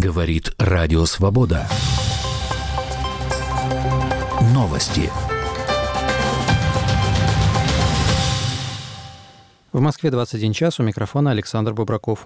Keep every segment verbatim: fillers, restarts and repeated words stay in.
Говорит Радио Свобода. Новости. В Москве двадцать один час, у микрофона Александр Бубраков.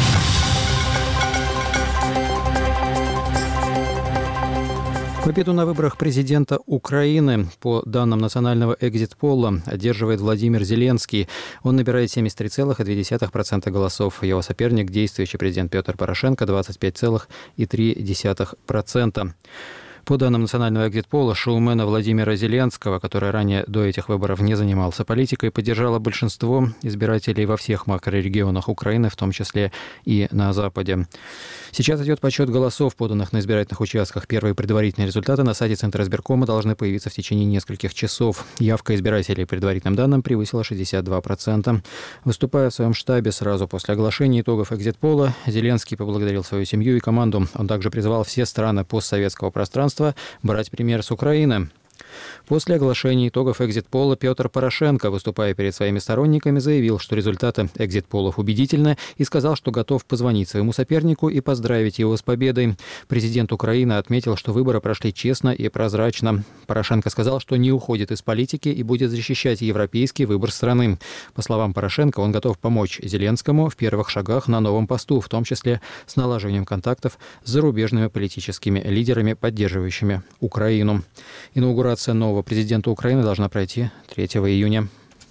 Победу на выборах президента Украины, по данным национального экзит-пола, одерживает Владимир Зеленский. Он набирает семьдесят три целых две десятых процента голосов. Его соперник, действующий президент Петр Порошенко, двадцать пять целых три десятых процента. По данным национального экзит-пола, шоумена Владимира Зеленского, который ранее до этих выборов не занимался политикой, поддержало большинство избирателей во всех макрорегионах Украины, в том числе и на Западе. Сейчас идет подсчет голосов, поданных на избирательных участках. Первые предварительные результаты на сайте Центра избиркома должны появиться в течение нескольких часов. Явка избирателей, по предварительным данным, превысила шестьдесят два процента. Выступая в своем штабе сразу после оглашения итогов экзит-пола, Зеленский поблагодарил свою семью и команду. Он также призвал все страны постсоветского пространства брать пример с Украины. После оглашения итогов экзит-пола Петр Порошенко, выступая перед своими сторонниками, заявил, что результаты экзит-полов убедительны, и сказал, что готов позвонить своему сопернику и поздравить его с победой. Президент Украины отметил, что выборы прошли честно и прозрачно. Порошенко сказал, что не уходит из политики и будет защищать европейский выбор страны. По словам Порошенко, он готов помочь Зеленскому в первых шагах на новом посту, в том числе с налаживанием контактов с зарубежными политическими лидерами, поддерживающими Украину. Инаугурация нового президента Украины должна пройти третьего июня.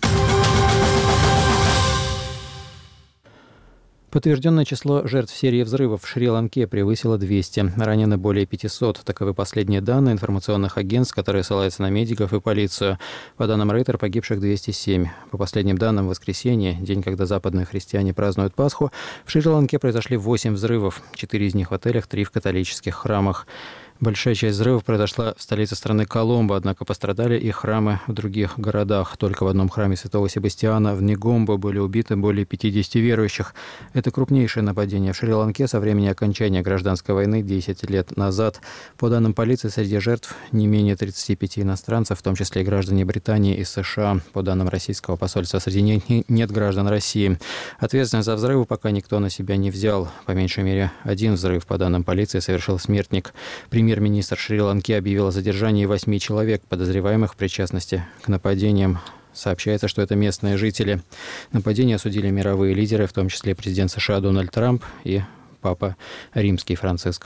Подтвержденное число жертв серии взрывов в Шри-Ланке превысило двести. Ранены более пятисот. Таковы последние данные информационных агентств, которые ссылаются на медиков и полицию. По данным Рейтер, погибших двести семь. По последним данным, в воскресенье, день, когда западные христиане празднуют Пасху, в Шри-Ланке произошли восемь взрывов. Четыре из них в отелях, три в католических храмах. Большая часть взрывов произошла в столице страны Коломбо, однако пострадали и храмы в других городах. Только в одном храме Святого Себастьяна в Негомбо были убиты более пятидесяти верующих. Это крупнейшее нападение в Шри-Ланке со времени окончания гражданской войны десять лет назад. По данным полиции, среди жертв не менее тридцати пяти иностранцев, в том числе и граждане Британии и США. По данным российского посольства, среди них нет граждан России. Ответственность за взрывы пока никто на себя не взял. По меньшей мере, один взрыв, по данным полиции, совершил смертник. Премьер-министр Шри-Ланки объявил о задержании восьми человек, подозреваемых в причастности к нападениям. Сообщается, что это местные жители. Нападение осудили мировые лидеры, в том числе президент США Дональд Трамп и папа Римский Франциск.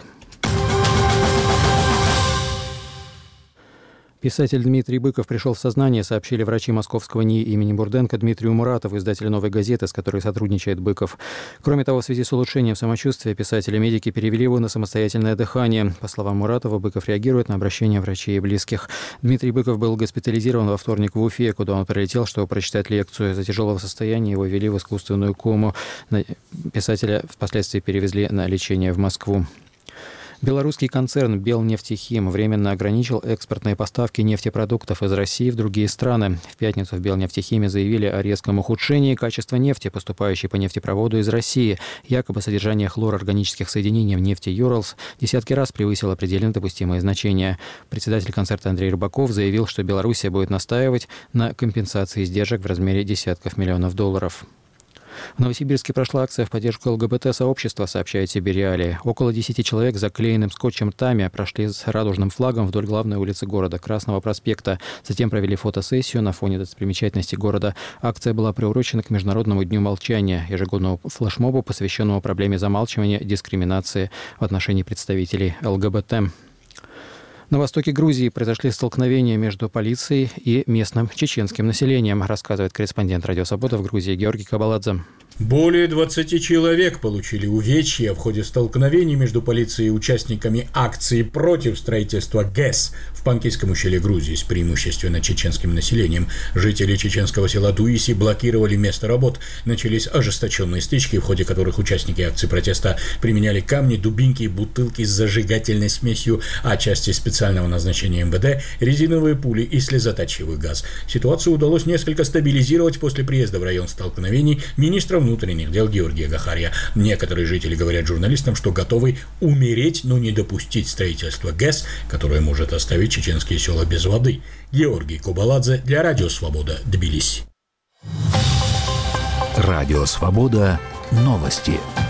Писатель Дмитрий Быков пришел в сознание, сообщили врачи московского НИИ имени Бурденко Дмитрию Муратову, издателю «Новой газеты», с которой сотрудничает Быков. Кроме того, в связи с улучшением самочувствия писателя медики перевели его на самостоятельное дыхание. По словам Муратова, Быков реагирует на обращения врачей и близких. Дмитрий Быков был госпитализирован во вторник в Уфе, куда он прилетел, чтобы прочитать лекцию. Из-за тяжелого состояния его ввели в искусственную кому. Писателя впоследствии перевезли на лечение в Москву. Белорусский концерн «Белнефтехим» временно ограничил экспортные поставки нефтепродуктов из России в другие страны. В пятницу в «Белнефтехиме» заявили о резком ухудшении качества нефти, поступающей по нефтепроводу из России. Якобы содержание хлорорганических соединений в нефти «Юралс» десятки раз превысило предельно допустимые значения. Председатель концерна Андрей Рыбаков заявил, что Белоруссия будет настаивать на компенсации издержек в размере десятков миллионов долларов. В Новосибирске прошла акция в поддержку ЛГБТ-сообщества, сообщает Сибирь-Реалии. Около десяти человек с заклеенным скотчем «Тами» прошли с радужным флагом вдоль главной улицы города, Красного проспекта. Затем провели фотосессию на фоне достопримечательностей города. Акция была приурочена к Международному дню молчания, ежегодному флешмобу, посвященному проблеме замалчивания дискриминации в отношении представителей ЛГБТ. На востоке Грузии произошли столкновения между полицией и местным чеченским населением, рассказывает корреспондент «Радио Свобода» в Грузии Георгий Кабаладзе. Более двадцати человек получили увечья в ходе столкновений между полицией и участниками акции против строительства ГЭС в Панкийском ущелье Грузии с преимущественно чеченским населением. Жители чеченского села Дуиси блокировали место работ. Начались ожесточенные стычки, в ходе которых участники акции протеста применяли камни, дубинки и бутылки с зажигательной смесью, а части специального назначения эм вэ дэ – резиновые пули и слезоточивый газ. Ситуацию удалось несколько стабилизировать после приезда в район столкновений министра внутренних дел Георгия Гахария. Некоторые жители говорят журналистам, что готовы умереть, но не допустить строительства ГЭС, которое может оставить чеченские села без воды. Георгий Кабаладзе для Радио Свобода, Тбилиси. Радио Свобода. Новости.